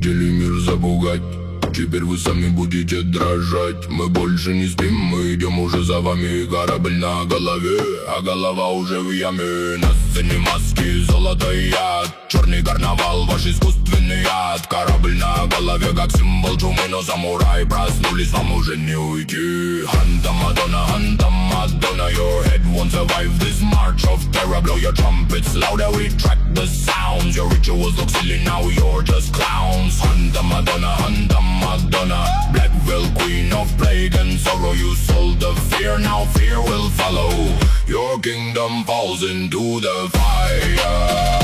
хотели мир запугать. Теперь вы сами будете дрожать. Мы больше не спим, мы идем уже за вами. Корабль на голове, а голова уже в яме. На сцене маски, золото и яд. Черный карнавал, ваш искусственный яд. Корабль на голове, как символ чумы. Но самурай проснулись, вам уже не уйти. Ханта Мадонна, your head won't survive this march of terror. Blow your trumpets louder, we track the sounds. Your rituals look silly, now you're just clowns. Hanta Madonna, Black Veil, queen of plague and sorrow. You sold the fear, now fear will follow. Your kingdom falls into the fire.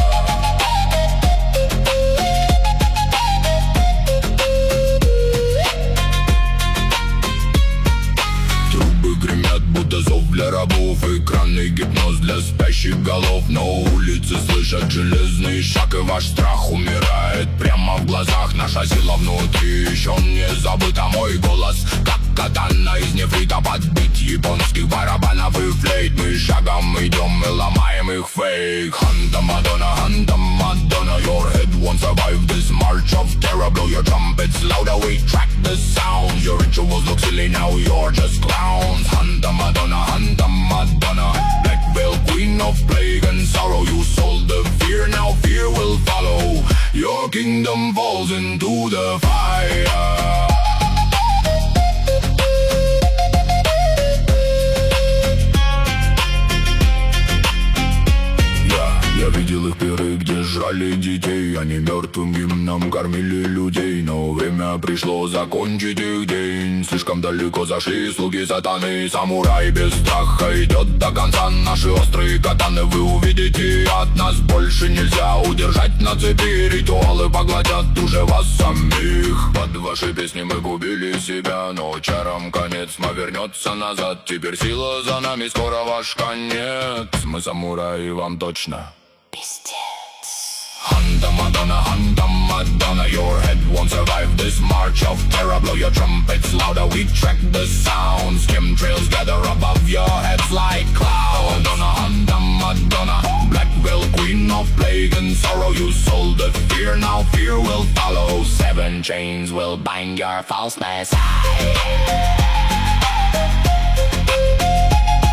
Будто зов для рабов, экранный гипноз для спящих голов. Но улицы слышат железный шаг, и ваш страх умирает прямо в глазах. Наша сила внутри еще не забыта. Мой голос, как катана из нефрита, подбит японских барабанов и флейт. Мы шагом идем и ломаем их фейк. Ханта Мадонна, your head won't survive this march of terror. Blow your trumpets louder, we track the sounds. Your rituals look silly, now you're just clowns. Hanta Madonna, Black Veil, queen of plague and sorrow. You sold the fear, now fear will follow. Your kingdom falls into the fire. Я видел их пиры, где жрали детей. Они мертвым гимном кормили людей. Но время пришло закончить их день. Слишком далеко зашли слуги сатаны. Самурай без страха идет до конца. Наши острые катаны вы увидите. От нас больше нельзя удержать на цепи. Ритуалы поглотят уже вас самих. Под ваши песни мы губили себя. Но чарам конец, тьма вернется назад. Теперь сила за нами, скоро ваш конец. Мы самураи, вам точно пиздец. Hanta Madonna, your head won't survive this march of terror. Blow your trumpets louder, we track the sounds. Chemtrails gather above your heads like clouds. Hanta Madonna, Black Veil, queen of plague and sorrow. You sold the fear, now fear will follow. 7 chains will bind your falseness.